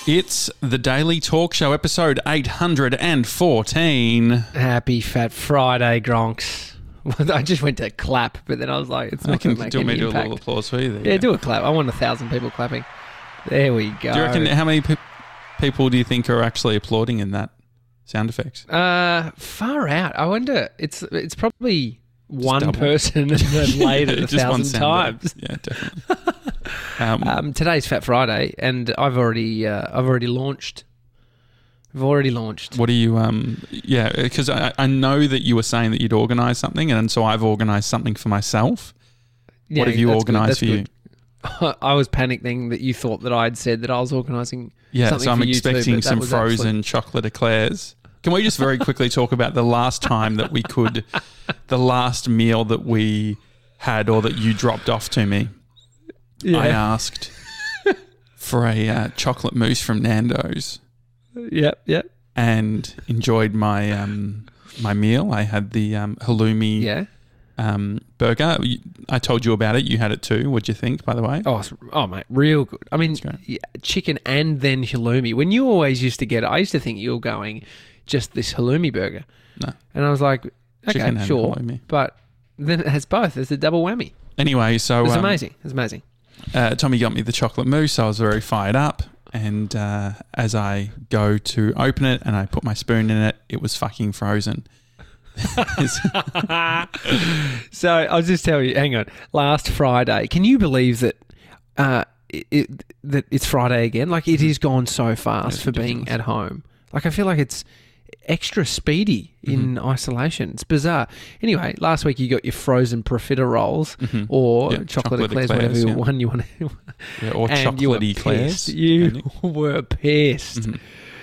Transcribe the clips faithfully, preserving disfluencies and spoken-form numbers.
It's the Daily Talk Show, episode eight hundred fourteen. Happy Fat Friday, Gronks. I just went to clap, but then I was like, it's not going to make do you want any me to do a impact. little applause for you there? Yeah, do a clap. I want a thousand people clapping. There we go. Do you reckon, how many pe- people do you think are actually applauding in that sound effects? Uh, far out. I wonder, it's it's probably one double. person and then laid it a Just one thousand sound times. there. Yeah, definitely. um, Um, today's Fat Friday, and I've already uh, I've already launched. I've already launched. what do you, um, yeah, because I, I know that you were saying that you'd organise something, and so I've organised something for myself. Yeah, what have you that's good, organised that's for you? good. I was panicking that you thought that I'd said that I was organising Yeah, something so I'm for you expecting too, but that some was frozen actually- chocolate eclairs. Can we just very quickly talk about the last time that we could, the last meal that we had or that you dropped off to me? Yeah. I asked for a uh, chocolate mousse from Nando's Yep, yep. and enjoyed my um, my meal. I had the um, halloumi Yeah. um, burger. You- I told you about it. You had it too. What'd you think, by the way? Oh, it's- oh, mate, real good. I mean, That's great. yeah, chicken and then halloumi. When you always used to get it, I used to think you were going just this halloumi burger. No. And I was like, okay, Chicken and sure. halloumi. But then it has both. It's a double whammy. Anyway, so It's um, amazing. It's amazing. Uh, Tommy got me the chocolate mousse. I was very fired up. And uh, as I go to open it and I put my spoon in it, it was fucking frozen. So I'll just tell you, hang on. Last Friday, can you believe that uh, it, it, that it's Friday again? Like, it has gone so fast It's for being ridiculous. at home. Like, I feel like it's extra speedy in Mm-hmm. isolation. It's bizarre. Anyway, last week you got your frozen profiterolles Mhm. or Yeah, chocolate, chocolate eclairs, eclairs, whatever yeah. one you want to. Yeah, or and you were chocolatey eclairs. pissed. You were pissed. Mhm.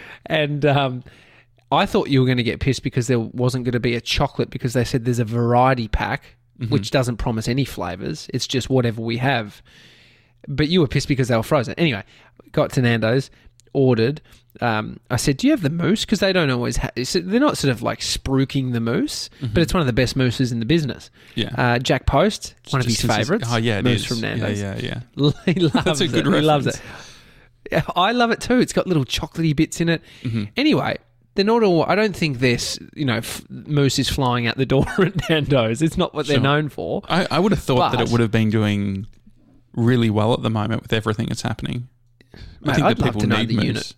And um, I thought you were going to get pissed because there wasn't going to be a chocolate because they said there's a variety pack, Mhm. which doesn't promise any flavours. It's just whatever we have. But you were pissed because they were frozen. Anyway, got to Nando's, ordered. Um, I said, do you have the mousse? Because they don't always have... They're not sort of like spruiking the mousse, Mhm. but it's one of the best mousses in the business. Yeah. Uh, Jack Post, one of Just his since- favourites. Oh, yeah, it mousse is. from Nando's. Yeah, yeah, yeah. He loves That's a good it. He loves it. reference. Yeah, I love it too. It's got little chocolatey bits in it. Mhm. Anyway, they're not all. I don't think this, you know, f- mousse is flying out the door at Nando's. It's not what they're Sure. known for. I, I would have thought that But- it would have been doing really well at the moment with everything that's happening. I Mate, think I'd that love people to know need the mousse. unit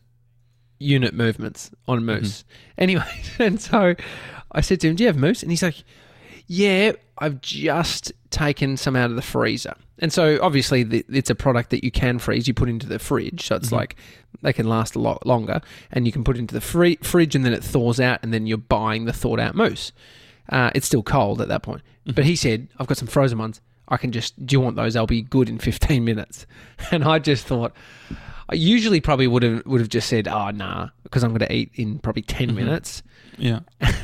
unit movements on mousse. Mm-hmm. Anyway, and so I said to him, "Do you have mousse?" And he's like, "Yeah, I've just taken some out of the freezer." And so obviously the, it's a product that you can freeze. You put into the fridge, so it's Mhm. like they can last a lot longer. And you can put it into the free, fridge, and then it thaws out, and then you're buying the thawed out mousse. Uh, it's still cold at that point. Mm-hmm. But he said, "I've got some frozen ones. I can just. Do you want those? They'll be good in fifteen minutes." And I just thought. I usually probably would have would have just said, "Oh, nah," because I'm going to eat in probably ten Mhm. minutes. Yeah.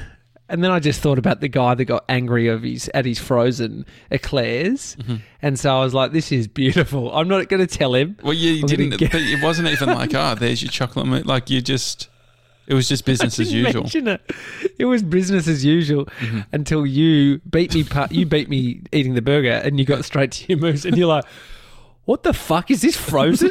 And then I just thought about the guy that got angry of his at his frozen eclairs, Mhm. and so I was like, "This is beautiful." I'm not going to tell him. Well, you I'm gonna didn't, get- but it wasn't even like, oh, there's your chocolate mousse. Like, you just, it was just business I as didn't usual. mention it. It was business as usual Mhm. until you beat me. Pu- you beat me eating the burger, and you got straight to your mousse, and you're like, "What the fuck is this frozen?"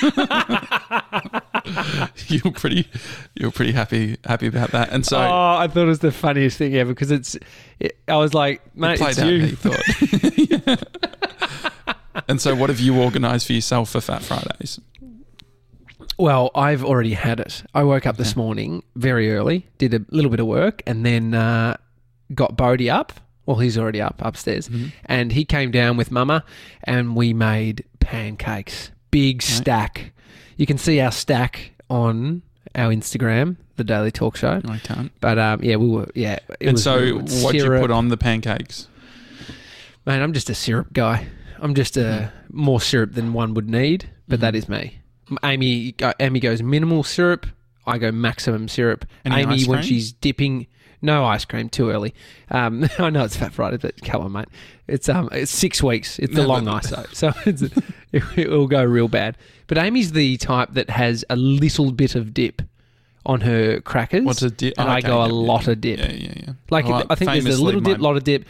you were pretty, you were pretty happy, happy about that. And so, oh, I thought it was the funniest thing ever because it's. It, I was like, it "Mate, played it's out how you." you thought. And so, what have you organised for yourself for Fat Fridays? Well, I've already had it. I woke up this Okay. morning very early, did a little bit of work, and then uh, got Bodie up. Well, he's already up upstairs. Mhm. And he came down with Mama, and we made pancakes. Big stack. You can see our stack on our Instagram, The Daily Talk Show. I can't. But um, yeah, we were, yeah. It And was so, really what good. would you Syrup. put on the pancakes? Mate, I'm just a syrup guy. I'm just a more syrup than one would need, but Mhm. that is me. Amy, go- Amy goes minimal syrup. I go maximum syrup. Any Amy, ice when cream? she's dipping, no ice cream. Too early. Um, I know it's Fat Friday, but come on, mate. It's um, it's six weeks. It's the No, long but- ice, though, so it's, it, it will go real bad. But Amy's the type that has a little bit of dip on her crackers. What's a dip? And Oh, I okay, go a yeah, lot yeah. of dip. Yeah, yeah, yeah. Like Oh, I think there's a famously little dip, my- lot of dip.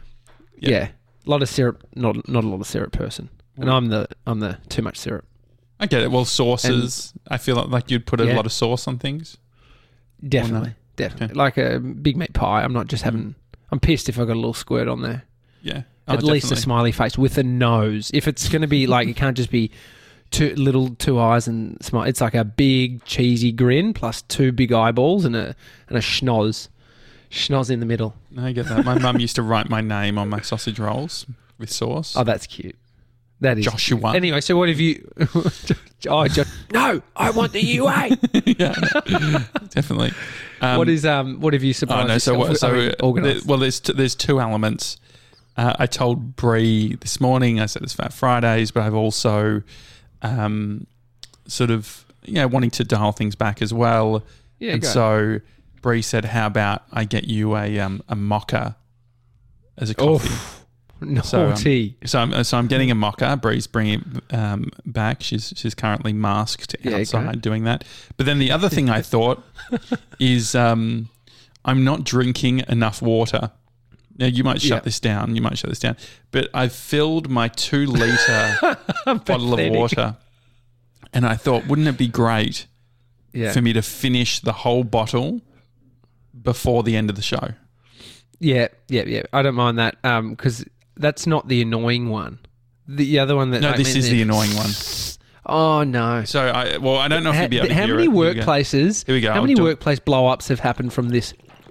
Yeah. Yeah, a lot of syrup. Not not a lot of syrup person. And I'm the I'm the too much syrup. I get it. Well, sauces. And, I feel like, like you'd put a yeah. lot of sauce on things. Definitely. No? Definitely. Okay. Like a big meat pie. I'm not just having... I'm pissed if I got a little squirt on there. Yeah. Oh, At least definitely. a smiley face with a nose. If it's going to be like... It can't just be two little two eyes and smile. It's like a big cheesy grin plus two big eyeballs and a and a schnoz. Schnoz in the middle. I get that. My mum used to write my name on my sausage rolls with sauce. Oh, that's cute. That is Joshua. Cute. Anyway, so what have you... oh, jo- no, I want the U A. Yeah, definitely. Um, what is um? What have you surprised oh, no, so yourself what, so with? I mean, there, well, there's t- there's two elements. Uh, I told Bree this morning. I said it's Fat Fridays, but I've also um, sort of you know wanting to dial things back as well. Yeah, and go. so Bree said, "How about I get you a um, a mocha as a coffee?" Oof. Naughty. So, um, so I'm so I'm getting a mocha. Bree's bringing it um, back. She's she's currently masked yeah, outside okay. doing that. But then the other thing I thought is um, I'm not drinking enough water. Now you might shut yeah. this down. You might shut this down. But I've filled my two liter bottle of water, and I thought, wouldn't it be great yeah. for me to finish the whole bottle before the end of the show? Yeah, yeah, yeah. I don't mind that because. Um, That's not the annoying one. The other one that... No, I this mean, is the annoying one. Oh, no. So, I well, I don't know if how, you'll be able to how hear many it. workplaces... Here we go. How I'll many do- workplace blow-ups have happened from this?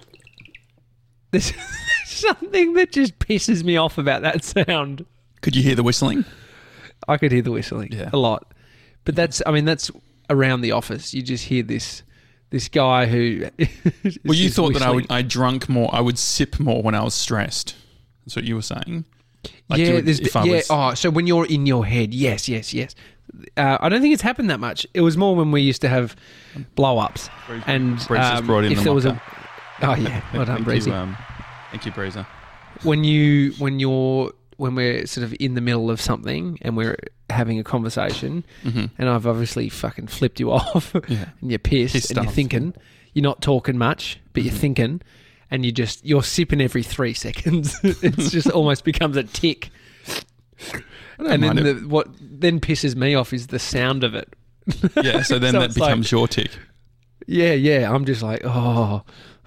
There's something that just pisses me off about that sound. Could you hear the whistling? I could hear the whistling Yeah. a lot. But that's... I mean, that's around the office. You just hear this... This guy who... Well, you thought that I whistling. would I drunk more, I would sip more when I was stressed. That's what you were saying. Like yeah, you would, there's if I yeah. was, Oh, so when you're in your head, yes, yes, yes. Uh, I don't think it's happened that much. It was more when we used to have blow ups, and Breeze has um, brought in if the there was a. mocha. Oh yeah, well done, Thank Breezy. you, um, thank you, Breezer. When you when you're when we're sort of in the middle of something and we're having a conversation, Mm-hmm. and I've obviously fucking flipped you off, Yeah. and you're pissed, Pissed and you're off. thinking, you're not talking much, but Mm-hmm. you're thinking. And you just you're sipping every three seconds. It's just almost becomes a tick. don't And then mind the, it. what then pisses me off is the sound of it. Yeah, so then So that it's like- becomes your tick. Yeah, yeah. I'm just like, oh,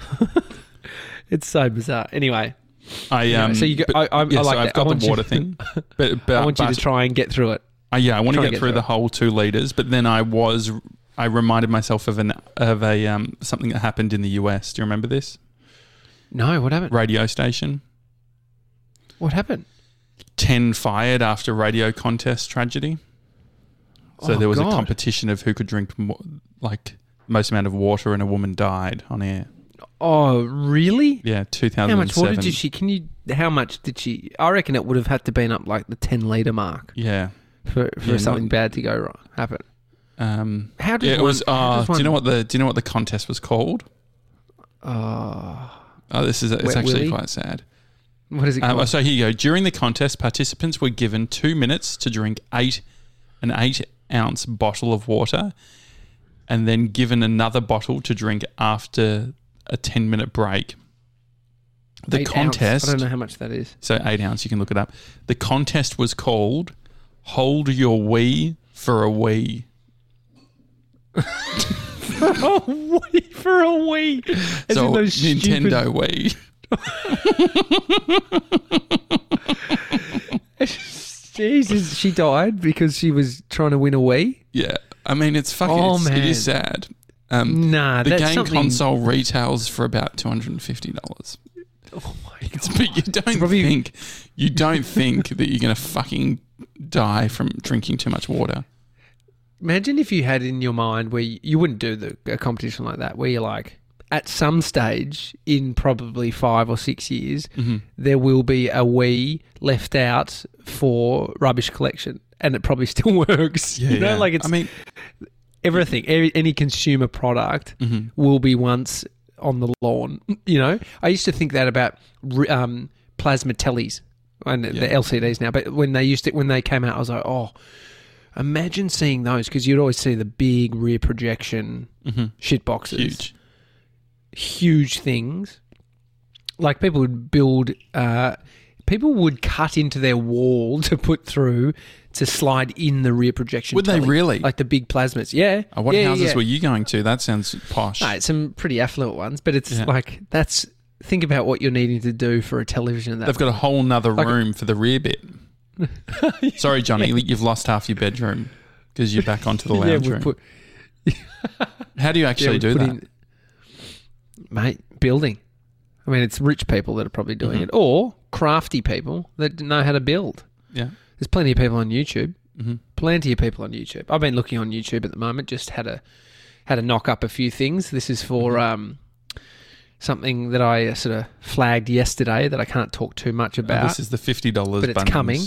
it's so bizarre. Anyway, I anyway, um. so you go, but- I, I, yeah, I like so I've that. got I want the you- water thing, but, but I want you but, to try and get through it. Uh, yeah, I want to try get, and get through through the it. whole two liters, but then I was I reminded myself of an of a um something that happened in the U S. Do you remember this No, what happened? radio station? What happened? ten fired after radio contest tragedy. So Oh, there was God. a competition of who could drink mo- like most amount of water, and a woman died on air. Oh, really? Yeah, two thousand seven. How much water did she? Can you? How much did she? I reckon it would have had to been up like the ten liter mark Yeah. for, for Yeah, something not- bad to go wrong happen. Um, How did yeah, it one, was. how Uh, does do you one- know what the Do you know what the contest was called? Oh, Oh, this is it's Wet actually Willy? quite sad. what is it called? Um, so here you go. During the contest, participants were given two minutes to drink eight an eight ounce bottle of water, and then given another bottle to drink after a ten minute break. The Eight ounce. contest. I don't know how much that is. So eight ounce. You can look it up. The contest was called "Hold Your Wee for a Wee." Oh, wee for a wee. As So in those Nintendo Wii. stupid- Jesus, she died because she was trying to win a Wii. Yeah, I mean it's fucking. Oh, it's, it is man. sad. Um, Nah, the that's game something. console retails for about two hundred and fifty dollars. Oh my It's, god! but you don't probably- think you don't think that you're going to fucking die from drinking too much water. Imagine if you had in your mind where you, you wouldn't do the a competition like that, where you're like, at some stage in probably five or six years, Mm-hmm. there will be a Wii left out for rubbish collection, and it probably still works. Yeah, you know, yeah. like it's I mean, everything. Every, any consumer product mhm. will be once on the lawn. You know, I used to think that about um, plasma tellies and Yeah. the L C Ds now, but when they used to, when they came out, I was like, oh, imagine seeing those, because you'd always see the big rear projection Mhm. shit boxes, Huge. huge things. Like people would build, uh, people would cut into their wall to put through to slide in the rear projection. Would they telly, really? Like the big plasmas. Yeah. Oh, what yeah, houses yeah. were you going to? That sounds posh. No, it's some pretty affluent ones, but it's Yeah. like that's think about what you're needing to do for a television. At that They've got a whole nother Like- room for the rear bit. Sorry, Johnny, you've lost half your bedroom because you're back onto the yeah, lounge we room. put, How do you yeah, actually we do put that? in- mate. Building. I mean, it's rich people that are probably doing Mhm. it, or crafty people that know how to build. Yeah. There's plenty of people on YouTube. hmm Plenty of people on YouTube. I've been looking on YouTube at the moment. Just had a had to knock up a few things. This is for Mhm. um, something that I uh, sort of flagged yesterday that I can't talk too much about. Oh, this is the fifty dollars But it's Bunnings. coming.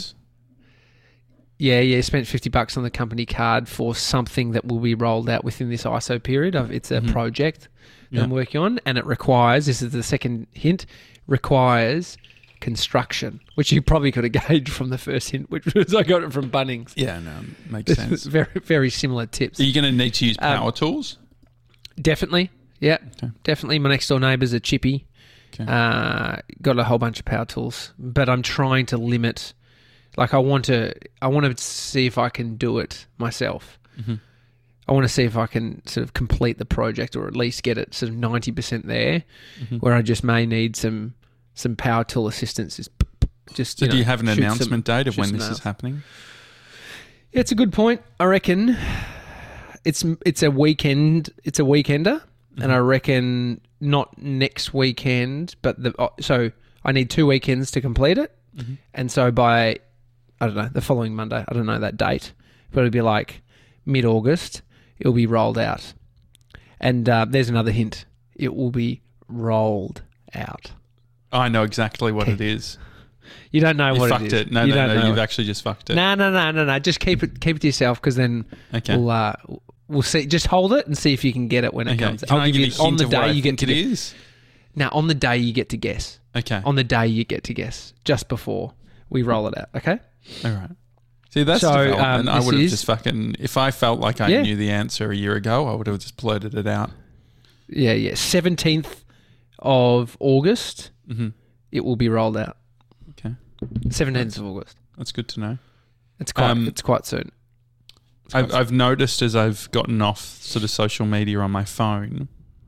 Yeah, yeah. Spent fifty bucks on the company card for something that will be rolled out within this I S O period. Of It's a Mhm. project that Yeah. I'm working on, and it requires. This is the second hint. Requires construction, which you probably could have gauged from the first hint, which was I got it from Bunnings. Yeah, no, makes sense. very, very similar tips. Are you going to need to use Um, power tools? Definitely, yeah, Okay. definitely. My next door neighbour's a chippy. Okay. Uh, got a whole bunch of power tools, but I'm trying to limit. Like I want to, I want to see if I can do it myself. Mhm. I want to see if I can sort of complete the project, or at least get it sort of ninety percent there, Mhm. where I just may need some some power tool assistance. Just, just So you do know, you have an shoot some- announcement date of shoot when some this nails. is happening? Yeah, it's a good point. I reckon it's it's a weekend. It's a weekender, and I reckon not next weekend, but the oh, so I need two weekends to complete it, Mhm. and so by I don't know the following Monday. I don't know that date, but it'll be like mid August. It'll be rolled out, and uh, there's another hint. It will be rolled out. I know exactly what it is. You don't know You what fucked it is. it. No, you no, don't no. know You've it. actually just fucked it. No, no, no, no, no. Just keep it, keep it to yourself, because then Okay. we'll uh, we'll see. Just hold it and see if you can get it when it Okay. comes. Can I give you a on hint the of what day I you get think to it guess. is? Now on the day you get to guess. Okay. On the day you get to guess, just before we roll it out. Okay. All right. See, that's So, development. um, I this would have is- just fucking... If I felt like I Yeah. knew the answer a year ago, I would have just blurted it out. Yeah, yeah. Seventeenth of August, hmm it will be rolled out. Okay. Seventeenth of August. That's good to know. It's quite. Um, it's quite soon. It's quite I've, soon. I've noticed as I've gotten off sort of social media on my phone,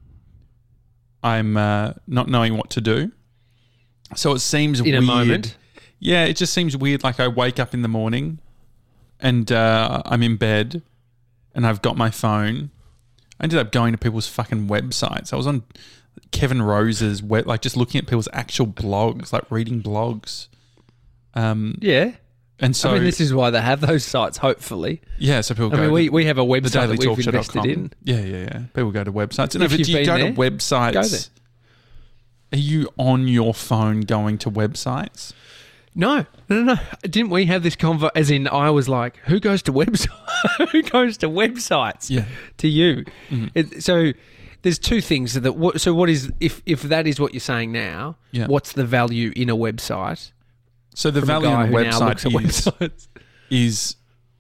I'm uh, not knowing what to do. So it seems in weird. a moment. Yeah, it just seems weird. Like I wake up in the morning and uh, I'm in bed and I've got my phone. I ended up going to people's fucking websites. I was on Kevin Rose's web, like just looking at people's actual blogs, like reading blogs. Um, Yeah. and so I mean, this is why they have those sites. Hopefully, yeah, so people I go mean, to we, we have a the website daily that we've talk show dot invested com. in. Yeah, yeah, yeah. People go to websites. If No, but you've do you been go there, to websites? go there. Are you on your phone going to websites? No, no, no, no. Didn't we have this convo? As in, I was like, "Who goes to website? Who goes to websites?" Yeah. To you. Mhm. It, so there's two things that. What, so what is if if that is what you're saying now? Yeah. What's the value in a website? So the from a value guy on a who now looks website at is, websites. is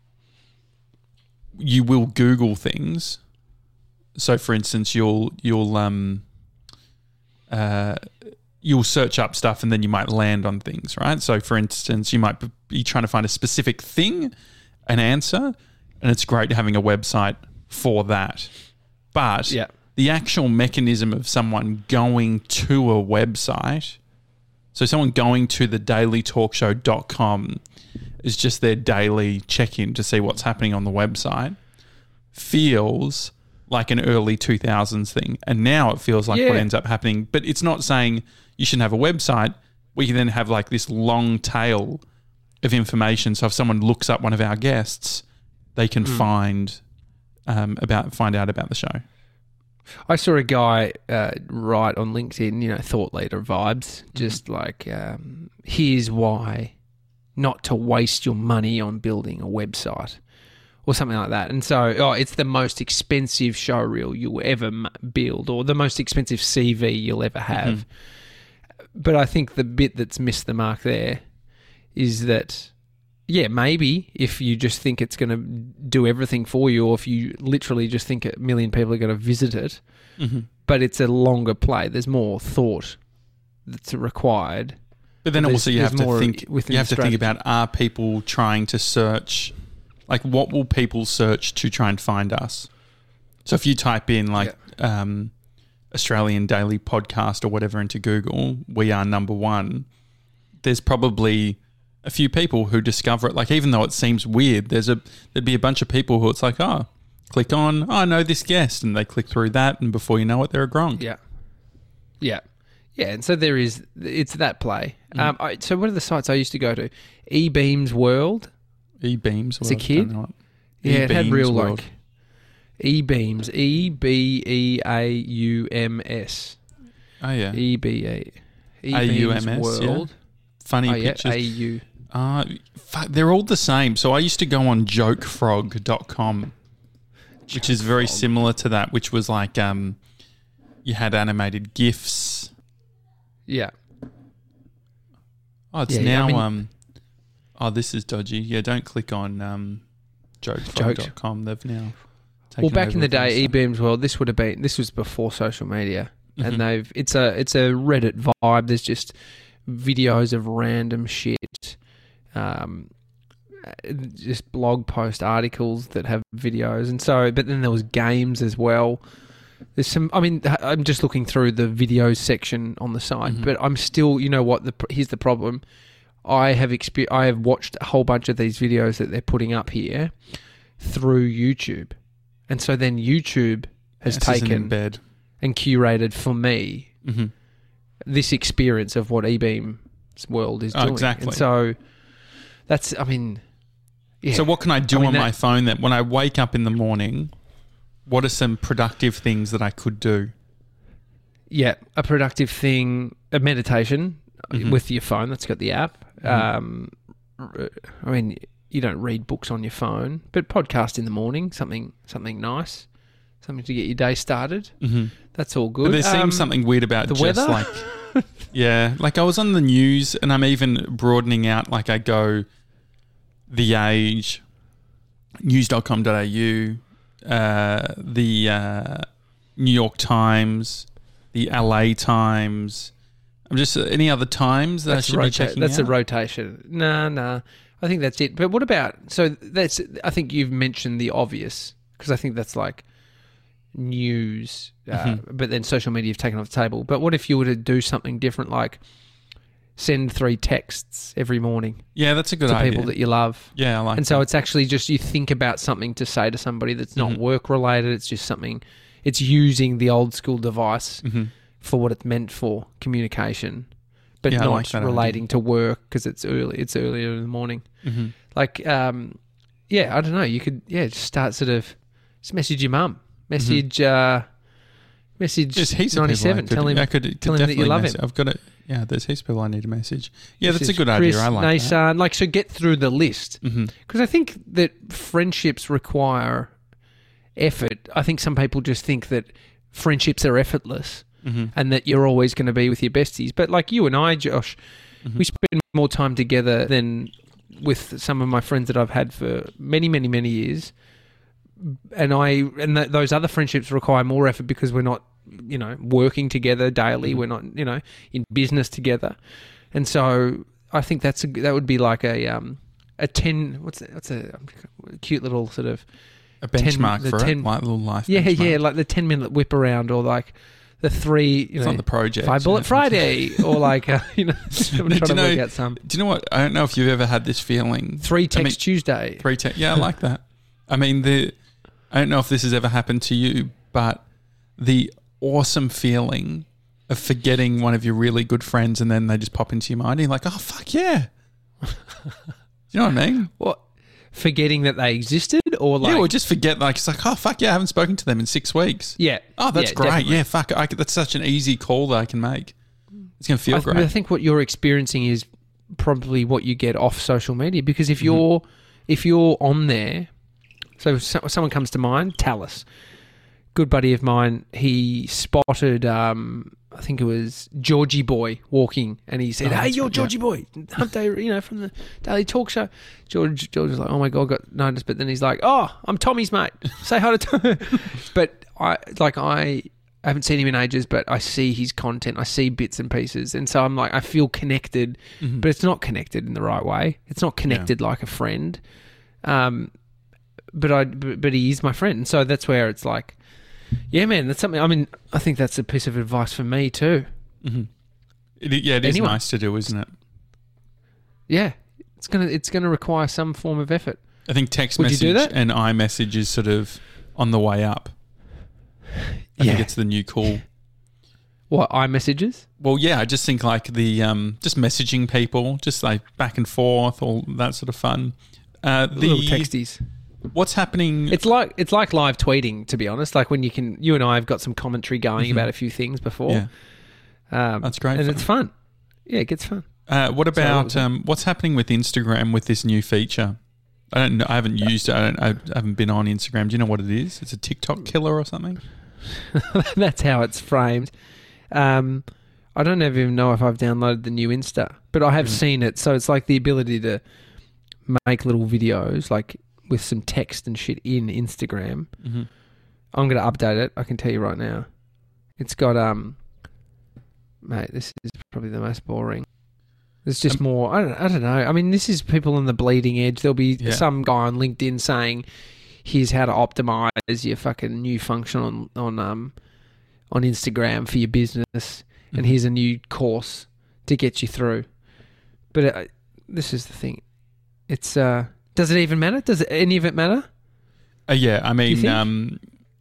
you will Google things. So, for instance, you'll you'll um uh you'll search up stuff and then you might land on things, right? So, for instance, you might be trying to find a specific thing, an answer, and it's great having a website for that. But Yeah. the actual mechanism of someone going to a website, so someone going to the daily talk show dot com is just their daily check-in to see what's happening on the website, feels like an early two thousands thing. And now it feels like Yeah. what ends up happening. But it's not saying you shouldn't have a website. We can then have like this long tail of information. So if someone looks up one of our guests, they can Mm. find um, about find out about the show. I saw a guy uh, write on LinkedIn, you know, thought leader vibes, just like, um, here's why not to waste your money on building a website or something like that. And so, oh, it's the most expensive show reel you'll ever m- build, or the most expensive C V you'll ever have. But I think the bit that's missed the mark there is that, yeah, maybe if you just think it's going to do everything for you, or if you literally just think a million people are going to visit it, Mm-hmm. but it's a longer play. There's more thought that's required But then There's- also you there's have to more think. within You have the to think strategy. about: are people trying to search? Like, what will people search to try and find us? So if you type in like um, Australian Daily Podcast or whatever into Google, we are number one. There's probably a few people who discover it. Like, even though it seems weird, there's a there'd be a bunch of people who it's like, oh, click on, oh, I know this guest, and they click through that, and before you know it, they're a grong. Yeah. Yeah. Yeah. And so there is, it's that play. Mm. Um, I, so what are the sites I used to go to? eBeams World. E-beams. As a well, I kid? don't know what- Yeah, it had E-beams real World. like eBeams. E B E A U M S. Oh yeah, E B A. A U M S, World. funny Oh, yeah. pictures. A U. Uh, fuck, they're all the same. So I used to go on joke frog dot com, which is very Frog. similar to that, which was like um, you had animated GIFs. Yeah. Oh, it's Yeah, yeah, I now mean- um, oh, this is dodgy. Yeah, don't click on um, joke frog dot com. They've now taken Well, back over in the a bunch day, of stuff. eBeams World, this would have been, this was before social media. Mhm. And they've, it's a, it's a Reddit vibe. There's just videos of random shit. Um, just blog post articles that have videos. And so, but then there was games as well. There's some, I mean, I'm just looking through the videos section on the site, Mhm. but I'm still, you know what, the here's the problem. I have exper- I have watched a whole bunch of these videos that they're putting up here through YouTube. And so then YouTube has This isn't in taken bed. and curated for me Mm-hmm. this experience of what eBeam's World is Oh, doing. exactly. And so that's, I mean, yeah. So what can I do I mean, on that- my phone that when I wake up in the morning? What are some productive things that I could do? Yeah, a productive thing, a meditation Mhm. with your phone. That's got the app. Mhm. Um, r- I mean, you don't read books on your phone, but podcast in the morning, something something nice, something to get your day started. Mm-hmm. That's all good. But there seems Um, something weird about the just weather? like, yeah, like I was on the news and I'm even broadening out. Like I go, The Age, news dot com dot a u, uh, the uh, New York Times, the L A Times. I'm just uh, any other times that That's I should rota- be checking That's out? a rotation. Nah, nah. I think that's it. But what about? So that's. I think you've mentioned the obvious because I think that's like news. Uh, Mhm. But then social media have taken off the table. But what if you were to do something different, like send three texts every morning Yeah, that's a good to idea. people that you love? yeah, I like. And so that. it's actually just you think about something to say to somebody that's not Mhm. work related. It's just something. It's using the old school device Mhm. for what it's meant for, communication, but Yeah, I not like that idea. relating to work because it's early. It's earlier in the morning. Mhm. Like, um, yeah, I don't know. You could, yeah, just start sort of just message your mum, message, uh, message There's heaps of people I ninety-seven. could, Tell him, I could, could tell him that you definitely love message. him. I've got it. Yeah, there's heaps of people I need to message. Yeah, that's a message good Chris, idea. I like that. Nathan, like, so get through the list Mm-hmm. because I think that friendships require effort. I think some people just think that friendships are effortless. Mm-hmm. And that you're always going to be with your besties. But like you and I, Josh, Mhm. we spend more time together than with some of my friends that I've had for many, many, many years. And I and th- those other friendships require more effort because we're not, you know, working together daily. Mhm. We're not, you know, in business together. And so I think that's a, that would be like a um a ten. What's a, what's a, a cute little sort of A ten- benchmark the for ten- it, like a little life. yeah benchmark. yeah like the ten minute whip around or like the three you It's know on the project. Five you Bullet know. Friday, or like, uh, you know, I'm Do trying you to know- work out some. Do you know what? I don't know if you've ever had this feeling. Three I Text mean, Tuesday. Three te- Yeah, I like that. I mean, the. I don't know if this has ever happened to you, but the awesome feeling of forgetting one of your really good friends and then they just pop into your mind and you're like, oh, fuck yeah. Do you know what I mean? What? Forgetting that they existed, or like, yeah, or just forget, like, it's like, oh, fuck yeah, I haven't spoken to them in six weeks. yeah. Oh, that's yeah, great. definitely. Yeah, fuck. I could, that's such an easy call that I can make. It's going to feel I, great. I think what you're experiencing is probably what you get off social media because if Mm-hmm. you're if you're on there, so, so someone comes to mind, Tallis, good buddy of mine. He spotted, um, I think it was Georgie Boy walking, and he said, Oh, "Hey, that's you're right, Georgie Boy, Hump Day, you know, from the Daily Talk Show." George, George was like, "Oh my god, got noticed," but then he's like, "Oh, I'm Tommy's mate. Say hi to Tommy." But I, like, I, I haven't seen him in ages, but I see his content. I see bits and pieces. And so I'm like, I feel connected, Mm-hmm. but it's not connected in the right way. It's not connected like a friend. Um, but I, but, but he is my friend. And so that's where it's like, yeah, man, that's something. I mean, I think that's a piece of advice for me too. Mm-hmm. It, yeah, it is Anyone. nice to do, isn't it? Yeah, it's gonna it's gonna require some form of effort. I think text Would you message do that? and iMessage is sort of on the way up. I Yeah. think it's the new cool. What, iMessages? Well, yeah, I just think like the um, just messaging people, just like back and forth, all that sort of fun. Uh, the Little texties. What's happening? It's like it's like live tweeting, to be honest. Like when you can, you and I have got some commentary going Mhm. about a few things before. Yeah, Um, That's great and fun. it's fun. Yeah, it gets fun. Uh, what So what about was it? um, what's happening with Instagram with this new feature? I don't know. I haven't used it. I, don't, I haven't been on Instagram. Do you know what it is? It's a TikTok killer or something. That's how it's framed. Um, I don't even know if I've downloaded the new Insta, but I have Mhm. seen it. So it's like the ability to make little videos, like with some text and shit in Instagram. Mm-hmm. I'm going to update it. I can tell you right now. It's got um, mate. This is probably the most boring. There's just Um, more. I don't. I don't know. I mean, this is people on the bleeding edge. There'll be Yeah. some guy on LinkedIn saying, "Here's how to optimize your fucking new function on on um on Instagram for your business, Mm-hmm. and here's a new course to get you through." But uh, this is the thing. It's uh, does it even matter? Does it, any of it matter? Uh, yeah, I you mean, think? um,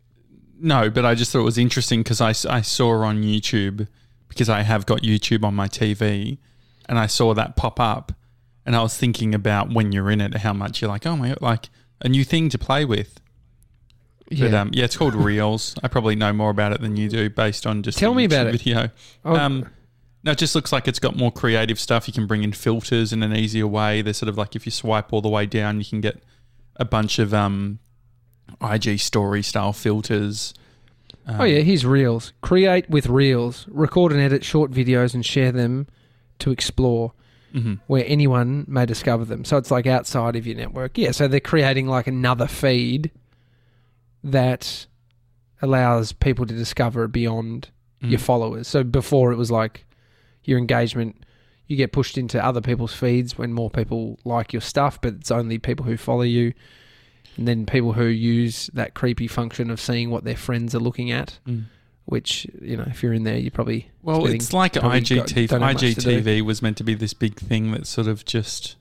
no, but I just thought it was interesting because I, s- I saw on YouTube, because I have got YouTube on my T V, and I saw that pop up, and I was thinking about when you're in it, how much you're like, oh my God, like a new thing to play with. Yeah. But um, yeah, it's called Reels. I probably know more about it than you do based on just Tell the me about YouTube it. video. Oh, Um, no, it just looks like it's got more creative stuff. You can bring in filters in an easier way. They're sort of like if you swipe all the way down, you can get a bunch of um, I G story style filters. Um, oh yeah, here's Reels. Create with Reels. Record and edit short videos and share them to explore mhm. where anyone may discover them. So it's like outside of your network. Yeah, so they're creating like another feed that allows people to discover beyond Mhm. your followers. So before it was like your engagement, you get pushed into other people's feeds when more people like your stuff, but it's only people who follow you. And then people who use that creepy function of seeing what their friends are looking at, Mm. which, you know, if you're in there, you're probably... Well, spending- it's like probably got- I G T V. don't have much to do. I G T V was meant to be this big thing that sort of just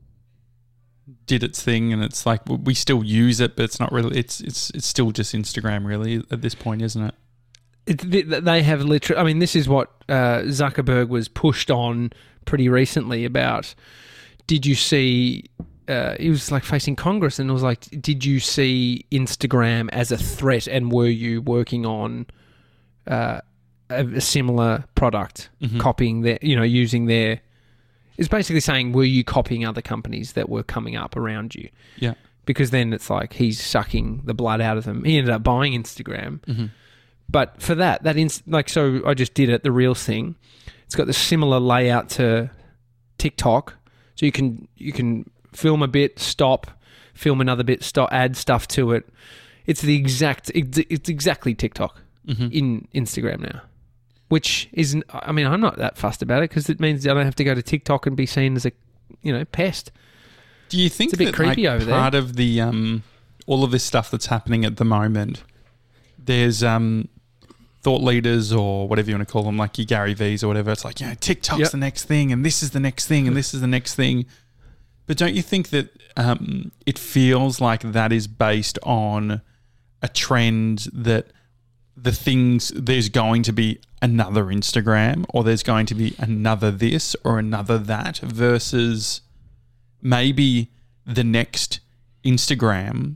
did its thing, and it's like we still use it, but it's not really. It's it's it's still just Instagram, really, at this point, isn't it? It, th- they have literally... I mean, this is what uh, Zuckerberg was pushed on pretty recently about. Did you see... Uh, he was like facing Congress and it was like, did you see Instagram as a threat and were you working on uh, a, a similar product, Mhm. copying their, you know, using their... It's basically saying, were you copying other companies that were coming up around you? Yeah. Because then it's like he's sucking the blood out of them. He ended up buying Instagram. Mm-hmm. But for that, that inst- like, so I just did it, the Reels thing. It's got the similar layout to TikTok. So you can you can film a bit, stop, film another bit, stop, add stuff to it. It's the exact, it's, it's exactly TikTok Mm-hmm. in Instagram now. Which isn't, I mean, I'm not that fussed about it because it means I don't have to go to TikTok and be seen as a, you know, pest. Do you think It's a bit that creepy like, over there. part of the um, all of this stuff that's happening at the moment, there's um, thought leaders or whatever you want to call them, like your Gary V's or whatever. It's like, you know, TikTok's Yep. the next thing, and this is the next thing, and this is the next thing. But don't you think that um, it feels like that is based on a trend that the things, there's going to be another Instagram or there's going to be another this or another that versus maybe the next Instagram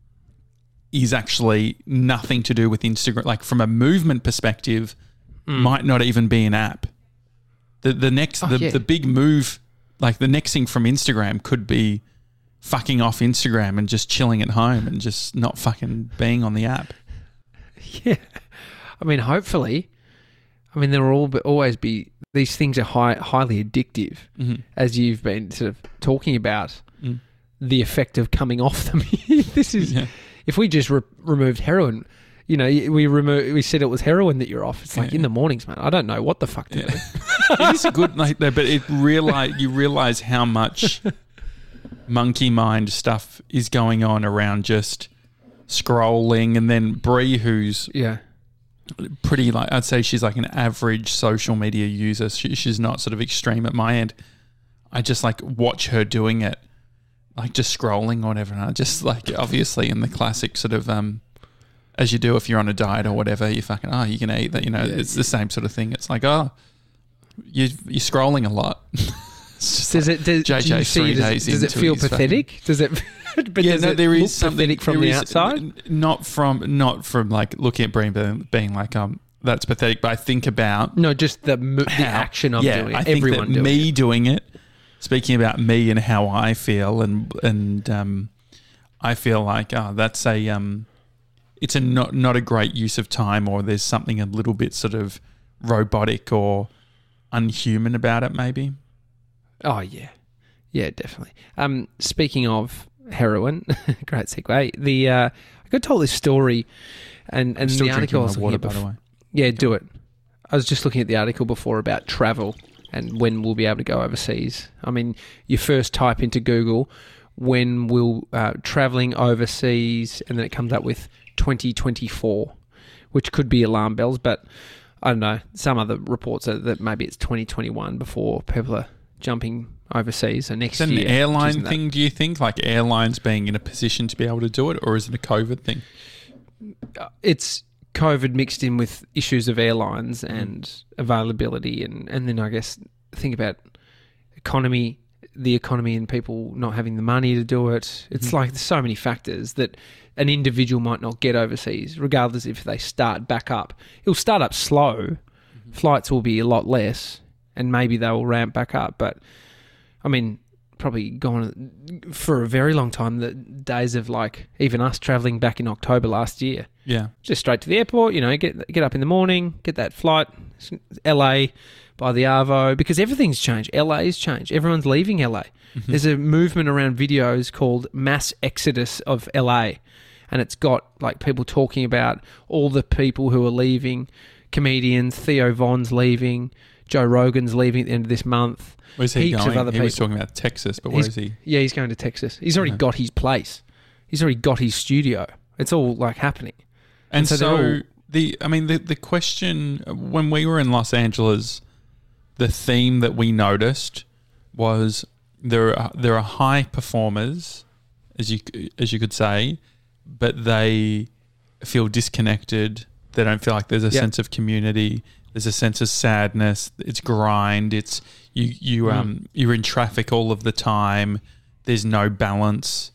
is actually nothing to do with Instagram. Like from a movement perspective, Mm. might not even be an app. The the next Oh, the, yeah. the big move, like the next thing from Instagram could be fucking off Instagram and just chilling at home and just not fucking being on the app. Yeah. I mean, hopefully. I mean, there will all be, always be, these things are high, highly addictive, Mm-hmm. as you've been sort of talking about Mm. the effect of coming off them. This is, Yeah. if we just re- removed heroin, you know, we remo- we said it was heroin that you're off. It's like Yeah. in the mornings, man. I don't know what the fuck to Yeah. do. It is a good night though, but it realize you realize how much monkey mind stuff is going on around just scrolling, and then Brie, who's Yeah. pretty like I'd say she's like an average social media user. She, she's not sort of extreme at my end. I just like watch her doing it, like just scrolling or whatever. And I just like obviously in the classic sort of um, as you do if you're on a diet or whatever, you fucking oh you can eat that. You know, Yeah, it's yeah. the same sort of thing. It's like oh you you're scrolling a lot. It's just Does like, it? Does, J do you J's see? three Does, days does it into feel his fucking- pathetic? Does it? But yeah, does no, it there look is something pathetic from there the is- outside? n- Not from not from like looking at Brie being, being like um that's pathetic, but I think about No, just the mo- the how- action of yeah, doing it. I think Everyone that doing me it. doing it, speaking about me and how I feel, and and um, I feel like oh, that's a um, it's a not not a great use of time, or there's something a little bit sort of robotic or unhuman about it, maybe. Oh yeah, yeah, definitely. Um, speaking of heroin, great segue. The uh, I got told this story, and and Still the article I was drinking my looking water, at by the bef- way. Yeah, do it. I was just looking at the article before about travel and when we'll be able to go overseas. I mean, you first type into Google when will uh, traveling overseas, and then it comes up with twenty twenty-four, which could be alarm bells, but I don't know. Some other reports are that maybe it's twenty twenty-one before people are jumping overseas. So next Is that an year, which airline isn't that- thing, do you think? Like airlines being in a position to be able to do it, or is it a COVID thing? It's COVID mixed in with issues of airlines and availability, and, and then I guess think about economy, the economy and people not having the money to do it. It's Mhm. like there's so many factors that an individual might not get overseas, regardless if they start back up. It'll start up slow. Flights will be a lot less, and maybe they will ramp back up. But, I mean, probably gone for a very long time, the days of like even us travelling back in October last year. Yeah. Just straight to the airport, you know, get get up in the morning, get that flight, L A by the Arvo, because everything's changed. L A's changed. Everyone's leaving L A. Mhm. There's a movement around videos called Mass Exodus of L A, and it's got like people talking about all the people who are leaving, comedians, Theo Von's leaving, Joe Rogan's leaving at the end of this month. Where's he Heaps of going? other he was people. talking about Texas, but where He's- is he? Yeah, he's going to Texas. He's already Yeah. got his place. He's already got his studio. It's all like happening. And, And so so, they're all- the, I mean, the the question when we were in Los Angeles, the theme that we noticed was there are there are high performers, as you as you could say, but they feel disconnected. They don't feel like there's a Yeah. sense of community. There's a sense of sadness. It's grind. It's you you Mm. um you're in traffic all of the time. There's no balance.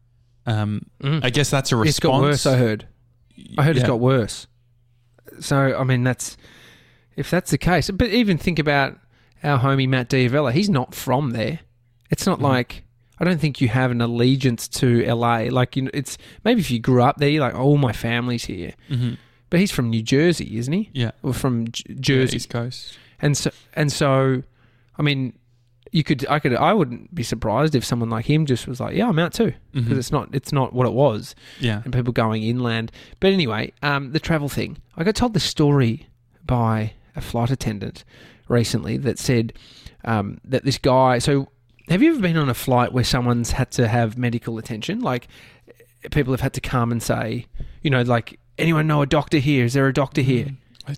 Um, Mm. I guess that's a response. It's got worse, I heard. I heard Yeah. it's got worse. So, I mean, that's... If that's the case... But even think about our homie Matt Diavella. He's not from there. It's not Mhm. like... I don't think you have an allegiance to L A. Like, you know, it's... Maybe if you grew up there, you're like, oh, my family's here. hmm But he's from New Jersey, isn't he? Yeah. Or from J- Yeah, Jersey. East Coast. And so, and so, I mean, you could, I could, I wouldn't be surprised if someone like him just was like, "Yeah, I'm out too," because Mhm. it's not, it's not what it was, Yeah. and people going inland. But anyway, um, the travel thing. I got told this story by a flight attendant recently that said um, that this guy. So, have you ever been on a flight where someone's had to have medical attention? Like, people have had to come and say, you know, like, anyone know a doctor here? Is there a doctor here? I,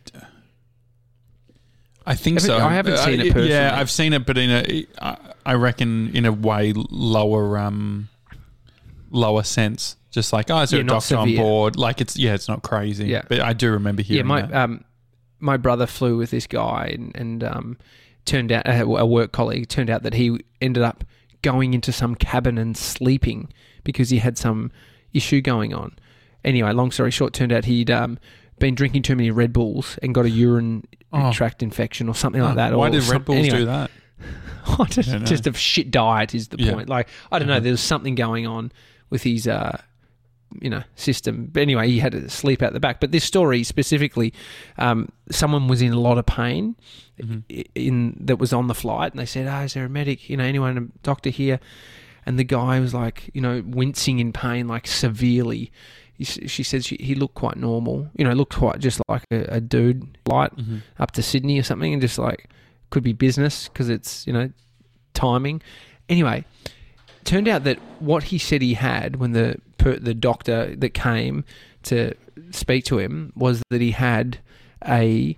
I think Haven't- so. I haven't seen it Uh, personally. Yeah, I've seen it, but in a, I- I reckon in a way lower, um, lower sense. Just like, oh, is there Yeah, a not doctor on severe. board? Like it's yeah, it's not crazy. Yeah. But I do remember Yeah, hearing my that. um, my brother flew with this guy, and, and um, turned out uh, a work colleague. Turned out that he ended up going into some cabin and sleeping because he had some issue going on. Anyway, long story short, turned out he'd um, been drinking too many Red Bulls and got a urine Oh. tract infection or something like Oh, that. Why or did some- Red Bulls anyway, do that? just, don't know. just a shit diet is the Yeah. point. Like, I don't know, Uh-huh. there was something going on with his, uh, you know, system. But anyway, he had to sleep out the back. But this story specifically, um, someone was in a lot of pain Mhm. i- in that was on the flight, and they said, "Oh, is there a medic? You know, anyone, a doctor here?" and the guy was like, you know, wincing in pain, like severely. He, she said she, he looked quite normal, you know, looked quite just like a, a dude, light Mm-hmm. up to Sydney or something, and just like could be business because it's, you know, timing. Anyway, turned out that what he said he had when the per, the doctor that came to speak to him was that he had a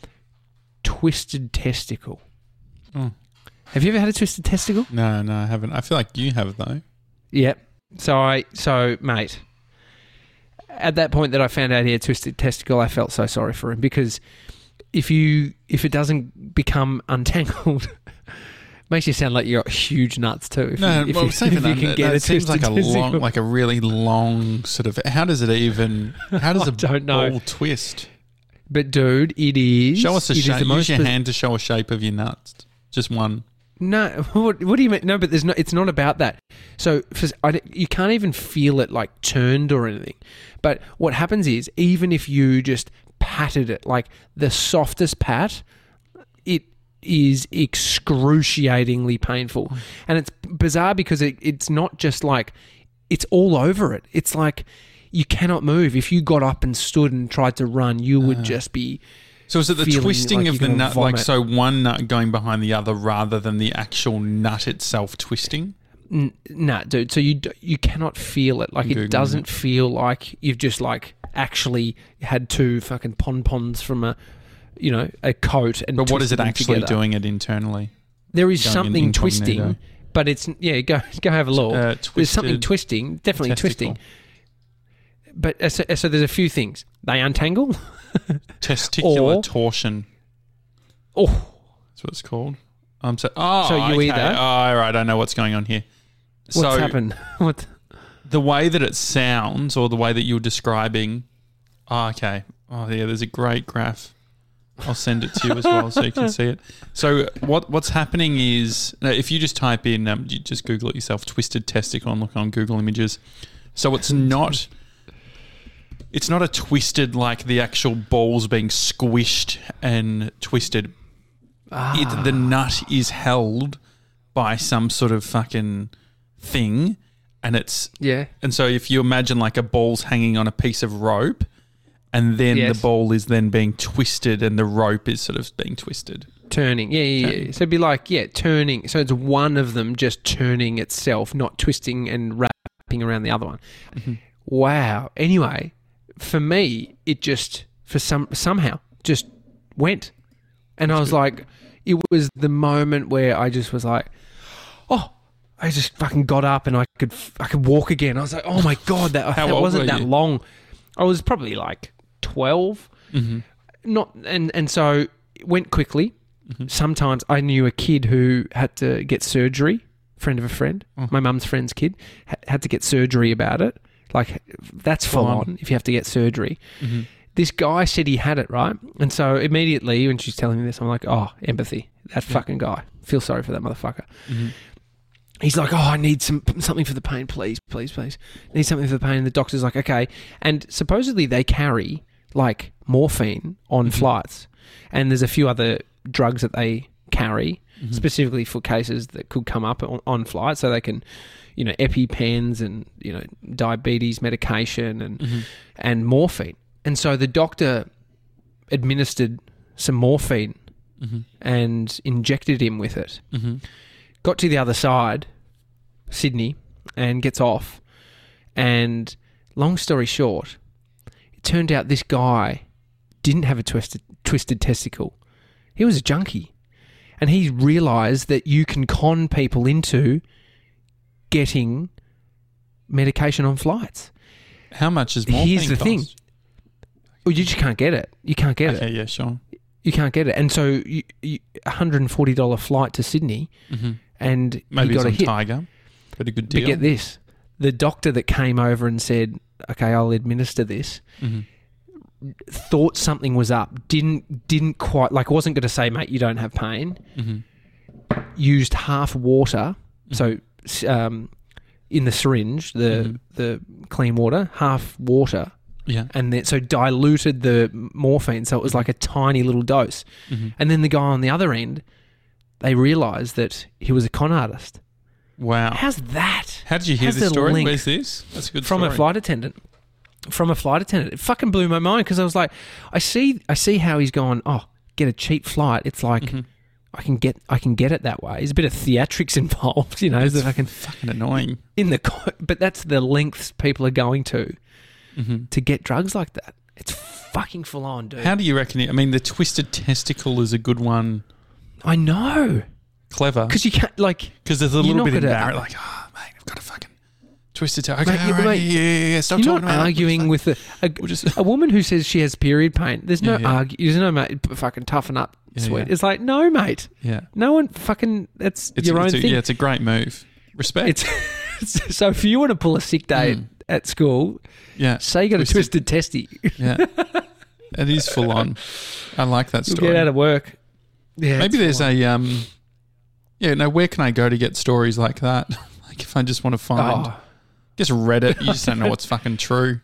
twisted testicle. Oh. Have you ever had a twisted testicle? No, no, I haven't. I feel like you have though. Yep. So I, so mate, at that point that I found out he had twisted testicle, I felt so sorry for him because if you if it doesn't become untangled, makes you sound like you got huge nuts too. If No, you, if well, you, it's even if you under, can get no, a it seems like a twisted long, testicle. like a really long sort of. How does it even? How does I a don't know. ball twist? But dude, it is. Show us a it is shape. the Use most your biz- hand to show a shape of your nuts. Just one. No, what, what do you mean? No, but there's no. It's not about that. So for, I, don't- you can't even feel it like turned or anything. But what happens is, even if you just patted it, like the softest pat, it is excruciatingly painful, and it's bizarre because it, it's not just like it's all over it. It's like you cannot move. If you got up and stood and tried to run, you would Uh. just be. So is it the feeling twisting like of you're the gonna nut, like vomit. so one nut going behind the other rather than the actual nut itself twisting? N- nah, dude. So you d- you cannot feel it. Like I'm Googling it doesn't it. feel like you've just like actually had two fucking pon pons from a, you know, a coat and. But what is twisted it them actually together. doing it internally? There is Going in something incognito. twisting, but it's yeah. Go go have a look. Uh, There's something twisted twisting, definitely testicle. twisting. But uh, so, uh, so there's a few things. They untangle. Testicular Or- torsion. Oh, That's what it's called. Um, so, oh, So you okay. either- Oh, all right, I know what's going on here. what's so happened? What? the way that it sounds, or the way that you're describing. Oh, okay. Oh, yeah. There's a great graph. I'll send it to you as well so you can see it. So what what's happening is, uh, if you just type in, um, you just Google it yourself, twisted testicle, and look on Google Images. So it's not. It's not a twisted like the actual balls being squished and twisted. Ah, It, the nut is held by some sort of fucking thing, and it's yeah. and so if you imagine like a ball's hanging on a piece of rope, and then Yes. the ball is then being twisted, and the rope is sort of being twisted. Turning, yeah, yeah, yeah. Turning. So it'd be like, yeah, turning. So it's one of them just turning itself, not twisting and wrapping around the other one. Mm-hmm. Wow. Anyway, for me, it just for some somehow just went, and I was like, it was the moment where I just was like, oh, I just fucking got up and I could I could walk again. I was like, oh my god, that, How that old wasn't were that you? long. I was probably like twelve. Mm-hmm. Not and and so it went quickly. Mm-hmm. Sometimes I knew a kid who had to get surgery. Friend of a friend, Oh. my mum's friend's kid, ha- had to get surgery about it. Like that's full Full on. on if you have to get surgery. Mm-hmm. This guy said he had it, right? And so immediately when she's telling me this, I'm like, oh, empathy. That fucking guy. Feel sorry for that motherfucker. Mm-hmm. He's like, oh, I need some something for the pain, please, please, please. Need something for the pain. And the doctor's like, okay. And supposedly they carry like morphine on Mm-hmm. flights, and there's a few other drugs that they carry Mm-hmm. specifically for cases that could come up on, on flight, so they can, you know, EpiPens and you know diabetes medication and Mm-hmm. and morphine. And so the doctor administered some morphine Mm-hmm. and injected him with it. Mm-hmm. Got to the other side, Sydney, and gets off. And long story short, it turned out this guy didn't have a twisted twisted testicle. He was a junkie. And he realised that you can con people into getting medication on flights. How much is morphine Here's the cost? thing. Well, you just can't get it. You can't get Okay, it. yeah, sure. You can't get it. And so you, you, a one hundred forty dollars flight to Sydney, Mm-hmm. and Maybe he got it's a on hit. Tiger. But a good But deal. get this, the doctor that came over and said, okay, I'll administer this, Mm-hmm. thought something was up, didn't didn't quite, like wasn't going to say, mate, you don't have pain, Mm-hmm. used half water, so um, in the syringe, the Mhm. the clean water, half water, Yeah. and then so diluted the morphine, so it was like a tiny little dose. Mm-hmm. And then the guy on the other end, they realised that he was a con artist. Wow. How's that? How did you hear How's this the story? link? Where's this? That's a good From story. a flight attendant. From a flight attendant. It fucking blew my mind because I was like, I see I see how he's gone, oh, get a cheap flight. It's like, Mm-hmm. I can get I can get it that way. There's a bit of theatrics involved, you know. It's that I can, fucking annoying. in the co- But that's the lengths people are going to Mm-hmm. to get drugs like that. It's fucking full on, dude. How do you reckon it? I mean, the twisted testicle is a good one. I know. Clever. Because you can't, like... Because there's a you little knock bit it out. embarrassed. Like, oh, mate, I've got to fucking twist it. Okay, Mate, all you- right, mate, yeah, yeah, yeah. Stop You're talking not about it. arguing with a, a, We'll just- a woman who says she has period pain. There's no Yeah, yeah. argue. There's no, mate, fucking toughen up, Yeah, sweet. yeah. It's like, no, mate. Yeah. No one fucking... That's It's, your it's own a, thing. Yeah, it's a great move. Respect. It's So if you want to pull a sick day Mm. at, at school, yeah. say you got a Twisted- twisted testy. Yeah. It is full on. I like that You'll story. get out of work. Yeah, Maybe it's there's full on. a um yeah, no, where can I go to get stories like that? Like if I just want to find Oh. just Reddit, you just don't know what's fucking true.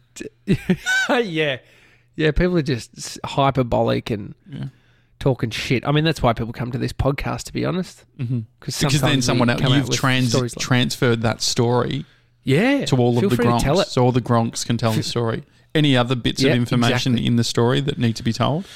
yeah. Yeah, people are just s- hyperbolic and Yeah. talking shit. I mean, that's why people come to this podcast, to be honest. Mm-hmm. Because Because then someone else, you've trans- stories like, transferred that story yeah, to all feel of the free to tell Gronks. it. So all the Gronks can tell the story. Any other bits Yeah, of information exactly. in the story that need to be told?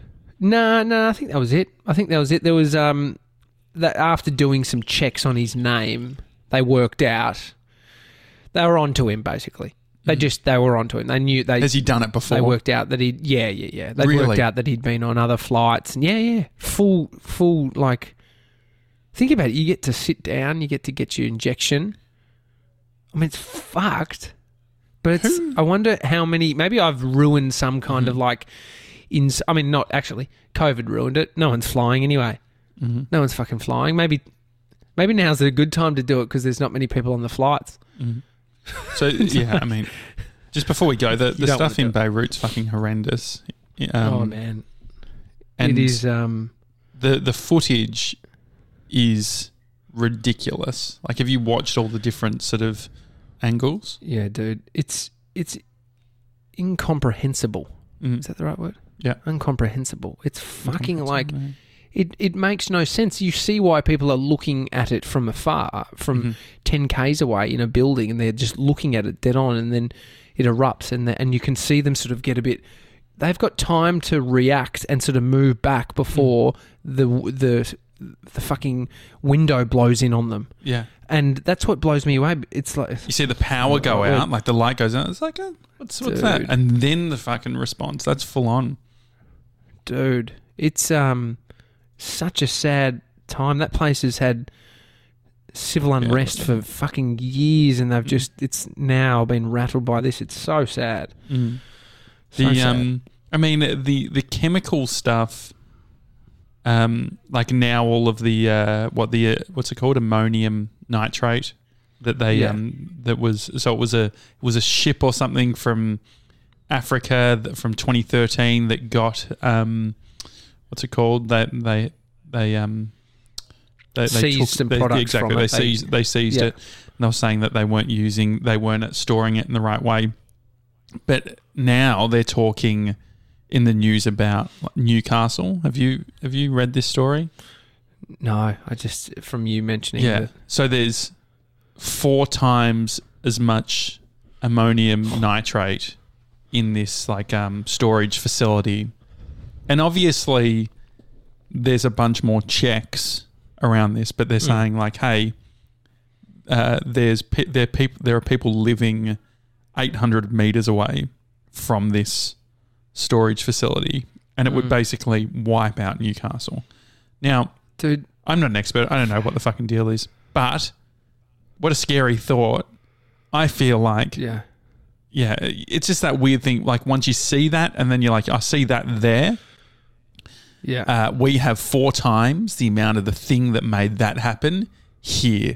No, no, I think that was it. I think that was it. There was um that after doing some checks on his name, they worked out they were onto him basically. They just they were onto him. They knew they Has he done it before? they worked out that he yeah yeah yeah they Really? worked out that he'd been on other flights and yeah yeah full full like think about it. You get to sit down, you get to get your injection. I mean, it's fucked. But it's. Who- I wonder how many. Maybe I've ruined some kind Mm-hmm. of like. In. I mean, not actually. COVID ruined it. No one's flying anyway. Mhm. No one's fucking flying. Maybe. Maybe now's a good time to do it because there's not many people on the flights. Mhm. So yeah, I mean, just before we go, the, the don't stuff wanna in do Beirut's fucking horrendous. Um, oh man, and it is. Um. the the footage is ridiculous. Like, have you watched all the different sort of angles? Yeah, dude. It's. It's incomprehensible. Mm. Is that the right word? Yeah. Incomprehensible. It's fucking It's like. amazing. It, it makes no sense. You see why people are looking at it from afar, from Mhm. ten kays away in a building, and they're just looking at it dead on, and then it erupts, and the, and you can see them sort of get a bit. They've got time to react and sort of move back before the the the fucking window blows in on them, Yeah. and that's what blows me away. It's like You see the power go Oh, out, like the light goes out. It's like, oh, what's what's that? Dude. And then the fucking response. That's full on. dude, it's um such a sad time. That place has had civil unrest Yeah. for fucking years, and they've just it's now been rattled by this. It's so sad. Mm. So The sad. um, I mean the the chemical stuff. Um, like now all of the uh, what the uh, what's it called, ammonium nitrate that they Yeah. um that was so it was a it was a ship or something from Africa that, from twenty thirteen that got um what's it called they they they um they, they Seized some they, products exactly from they it. They- seized they seized yeah. it and they were saying that they weren't using they weren't storing it in the right way, but now they're talking in the news about Newcastle. Have you have you read this story? No, I just from you mentioning. Yeah. the- So there's four times as much ammonium nitrate in this like um, storage facility, and obviously there's a bunch more checks around this, but they're Mm. saying like, hey, uh, there's pe- there people there are people living eight hundred meters away from this storage facility, and it would Mm. basically wipe out Newcastle. Now, dude. I'm not an expert. I don't know what the fucking deal is. But what a scary thought. I feel like, yeah, Yeah, it's just that weird thing. Like once you see that and then you're like, I see that there. yeah. Uh, we have four times the amount of the thing that made that happen here.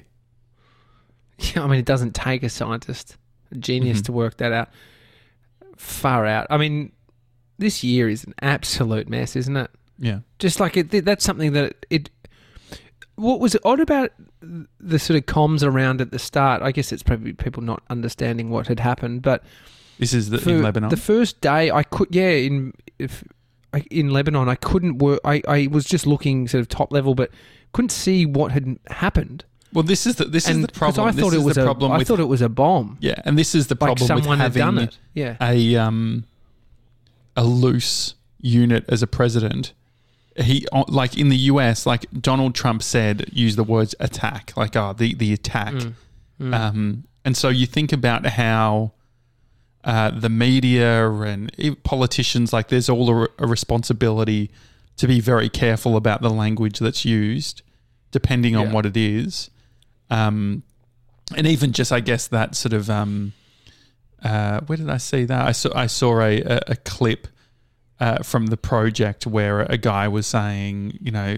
I mean, it doesn't take a scientist, a genius, Mhm. to work that out. Far out. I mean, this year is an absolute mess, isn't it? Yeah. Just like it, that's something that it. What was odd about the sort of comms around at the start? I guess it's probably people not understanding what had happened, but This is the, for in Lebanon. the first day, I could yeah in if I- in Lebanon, I couldn't work. I, I was just looking sort of top level, but couldn't see what had happened. Well, this is the this And is the problem. I This thought it is was the a, problem I with thought it was a bomb. yeah, and this is the Like problem with someone had having done it. Yeah. a um a loose unit as a president. He like in the U S, like Donald Trump said, use the words attack, like oh the the attack, Mm. Mm. um, and so you think about how uh, the media and even politicians, like there's all a, a responsibility to be very careful about the language that's used, depending on Yeah. what it is, um, and even just I guess that sort of um, uh, where did I see that? I saw I saw a a, a clip. Uh, from the project where a guy was saying, you know,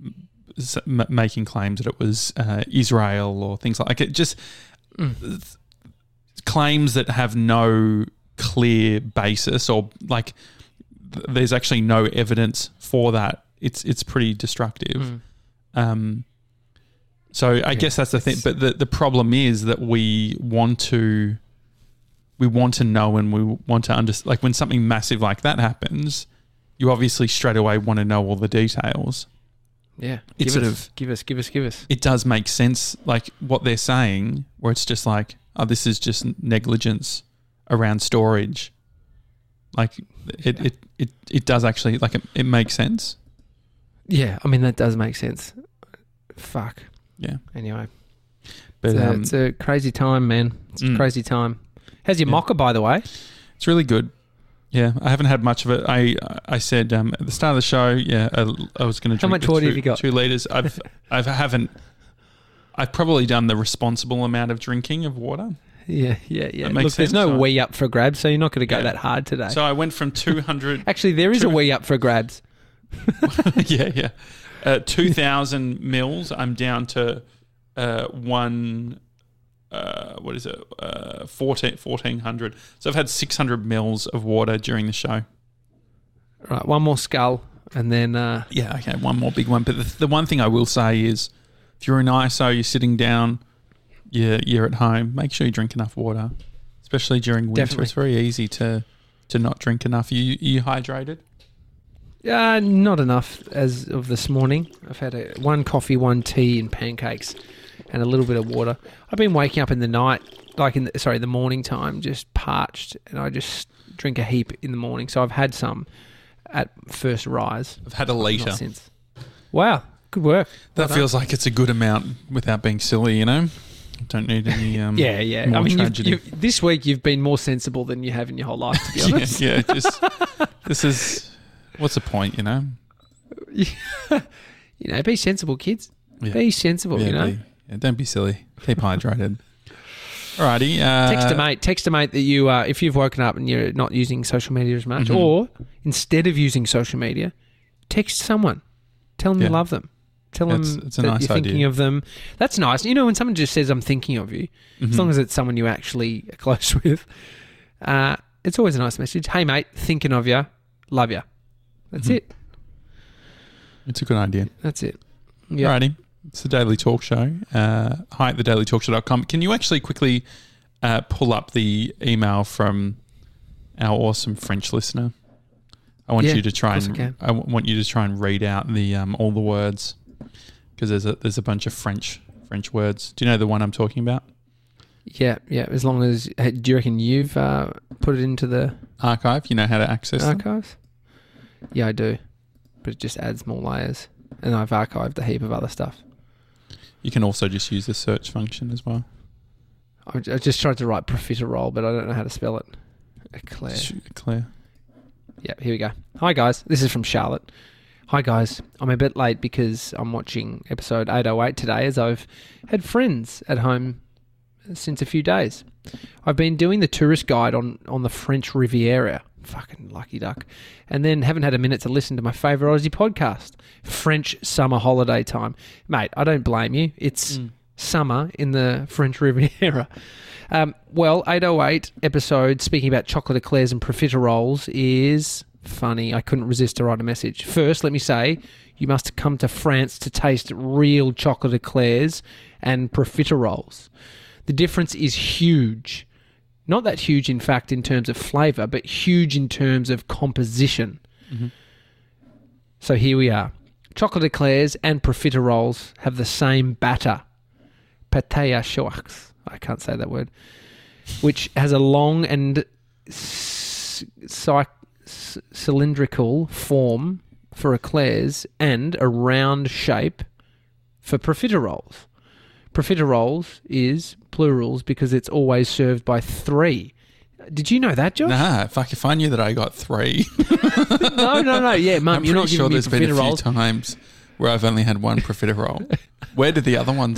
m- making claims that it was uh, Israel or things like it, just Mm. th- claims that have no clear basis or like th- there's actually no evidence for that. It's it's pretty destructive. Mm. Um, so I Yeah, guess that's the thing. it's- But the, the problem is that we want to we want to know and we want to understand. Like when something massive like that happens, you obviously straight away want to know all the details. Yeah. It's Give sort us, of- give us, give us, give us. It does make sense, like what they're saying, where it's just like, oh, this is just negligence around storage. Like it, it, it, it does actually, like it, it makes sense. Yeah, I mean that does make sense. Fuck. Yeah. Anyway, But it's, a, um, it's a crazy time, man. It's a Mm. crazy time. How's your Yeah. mocha, by the way? it's really good. Yeah, I haven't had much of it. I I said um, at the start of the show, yeah, I, I was going to drink How much the water two, have you got? two liters. I've I haven't. I've probably done the responsible amount of drinking of water. Yeah, yeah, yeah. That makes Look, there's sense, no so- wee up for grabs, so you're not going to go Yeah. that hard today. So I went from two hundred. Actually, there is a True. wee up for grabs. yeah, yeah. Uh, two thousand mils. I'm down to uh, one. Uh, what is it? Uh, fourteen, fourteen hundred. So I've had six hundred mils of water during the show. Right, one more skull, and then uh, Yeah, okay, one more big one. But the, the one thing I will say is, if you're in I S O, you're sitting down, you're, you're at home, make sure you drink enough water, especially during winter. Definitely. It's very easy to to not drink enough. You you hydrated? uh, not enough as of this morning. I've had a, one coffee, one tea, and pancakes, and a little bit of water. I've been waking up in the night, like in the, sorry, the morning time, just parched, and I just drink a heap in the morning. So I've had some at first rise. I've had a litre. Not since. Wow, good work. That Well feels like it's a good amount without being silly, you know? Don't need any um, Yeah, yeah. more I mean, you've, tragedy. you've, this week you've been more sensible than you have in your whole life, to be yeah, honest. yeah, just this is what's the point, you know? You know, be sensible, kids. Yeah. Be sensible, yeah, you know. be- yeah, don't be silly. Keep hydrated. Alrighty. Uh, Text a mate. Text a mate that you, uh, if you've woken up and you're not using social media as much, Mhm. or instead of using social media, text someone. Tell them Yeah. you love them. Tell That's- them it's a that nice you're thinking idea. of them. That's nice. You know, when someone just says, "I'm thinking of you," mhm. as long as it's someone you actually are close with, uh, it's always a nice message. Hey, mate, thinking of you, love you. That's Mhm. it. It's a good idea. That's it. Yeah. Alrighty. It's the Daily Talk Show. Uh, hi at the daily talk show dot com. Can you actually quickly uh, pull up the email from our awesome French listener? I want Yeah, you to try of course and I can. I w- want you to try and read out the um, all the words because there's a there's a bunch of French French words. Do you know the one I'm talking about? Yeah, yeah. As long as, hey, do you reckon you've uh, put it into the Archive. You know how to access them? archives? Yeah, I do. But it just adds more layers. And I've archived a heap of other stuff. You can also just use the search function as well. I I just tried to write profiterole, but I don't know how to spell it. Eclair. Sh- Clear. Yeah, here we go. Hi, guys. This is from Charlotte. Hi, guys. I'm a bit late because I'm watching episode eight oh eight today as I've had friends at home since a few days. I've been doing the tourist guide on, on the French Riviera. Fucking lucky duck. And then haven't had a minute to listen to my favourite Aussie podcast, French Summer Holiday Time. Mate, I don't blame you. It's Mm. summer in the French Riviera. Um, well, eight oh eight episode speaking about chocolate eclairs and profiteroles is funny. I couldn't resist to write a message. First, let me say, you must come to France to taste real chocolate eclairs and profiteroles. The difference is huge. Not that huge, in fact, in terms of flavour, but huge in terms of composition. Mhm. So here we are. Chocolate eclairs and profiteroles have the same batter. patea choux. I can't say that word. Which has a long and c- c- cylindrical form for eclairs and a round shape for profiteroles. Profiteroles is plurals because it's always served by three. Did you know that, Josh? Nah, fuck, if I knew that I got three. no, no, no. Yeah, Mum, I'm you're not pretty sure giving me there's been a few profiteroles. times where I've only had one profiterole. Where did the other ones The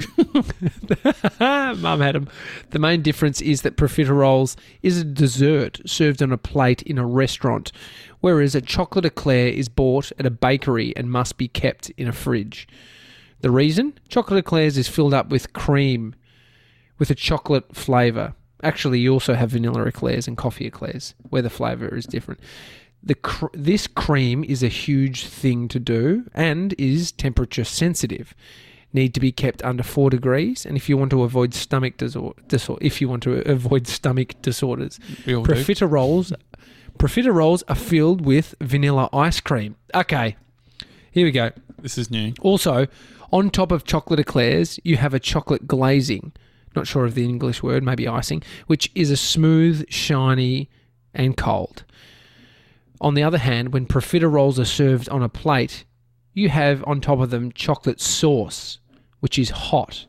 go? main, Mum had them. The main difference is that profiteroles is a dessert served on a plate in a restaurant, whereas a chocolate eclair is bought at a bakery and must be kept in a fridge. The reason? Chocolate eclairs is filled up with cream with a chocolate flavour. Actually, you also have vanilla eclairs and coffee eclairs, where the flavour is different. The cr- this cream is a huge thing to do and is temperature sensitive. Need to be kept under four degrees, and if you want to avoid stomach disor- disor- if you want to avoid stomach disorders, We all do. profiteroles profiteroles are filled with vanilla ice cream. Okay, here we go. This is new. Also, on top of chocolate eclairs, you have a chocolate glazing. Not sure of the English word, maybe icing, which is a smooth, shiny, and cold. On the other hand, when profiteroles are served on a plate, you have on top of them chocolate sauce, which is hot.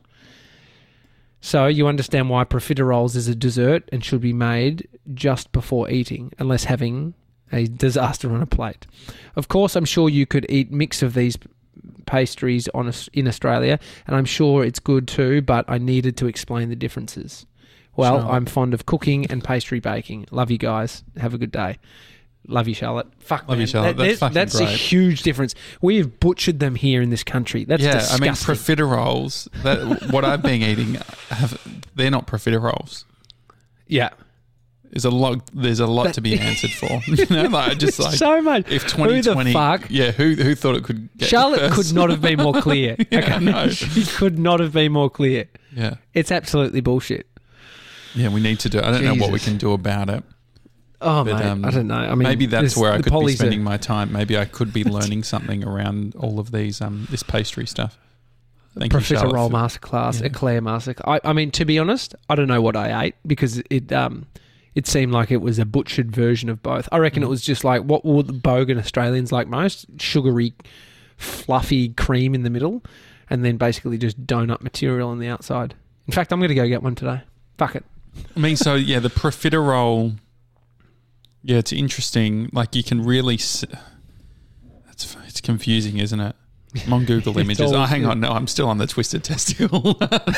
So you understand why profiteroles is a dessert and should be made just before eating, unless having a disaster on a plate. Of course, I'm sure you could eat mix of these pastries on in Australia, and I'm sure it's good too, but I needed to explain the differences. Well, Sure. I'm fond of cooking and pastry baking. Love you guys. Have a good day. Love you, Charlotte. Fuck, Love man. you, Charlotte. That's fucking that's a great. huge difference. We have butchered them here in this country. That's yeah, disgusting. I mean, profiteroles, that, what I've been eating, have, they're not profiteroles. yeah. There's a lot. There's a lot to be answered for. You know, like just like so much. if twenty twenty, Who the fuck? yeah, who who thought it could get Charlotte worse? could not have been more clear. Yeah, Okay? I know. She could not have been more clear. Yeah, It's absolutely bullshit. yeah, we need to do. I don't know what we Jesus. can do about it. Oh, But, mate, um, I don't know. I mean, Maybe that's there's- where I the could be pollies are- spending my time. Maybe I could be learning something around all of these um this pastry stuff. Thank you, Professor Charlotte, Roll for- masterclass, yeah. eclair masterclass. I, I mean, to be honest, I don't know what I ate because it um it seemed like it was a butchered version of both. I reckon Mm. it was just like what would the bogan Australians like most: sugary, fluffy cream in the middle, and then basically just donut material on the outside. In fact, I'm going to go get one today. Fuck it. I mean, so yeah, the profiterole. Yeah, it's interesting. Like you can really. S- it's it's confusing, isn't it? I'm on Google It's Images. Oh, always- hang on. No, I'm still on the twisted testicle.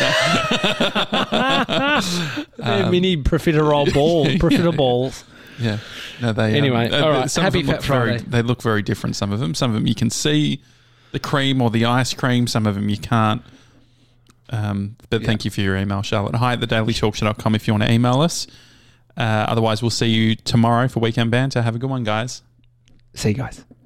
They're mini profiterole ball, profiteroles. Yeah. No, they. Anyway, um, all right. Some Happy of them Fat look very. Friday. They look very different. Some of them. Some of them you can see the cream or the ice cream. Some of them you can't. Um, but Yeah. thank you for your email, Charlotte. Hi at the daily talk show dot com if you want to email us. Uh, otherwise, we'll see you tomorrow for Weekend Banter. Have a good one, guys. See you guys.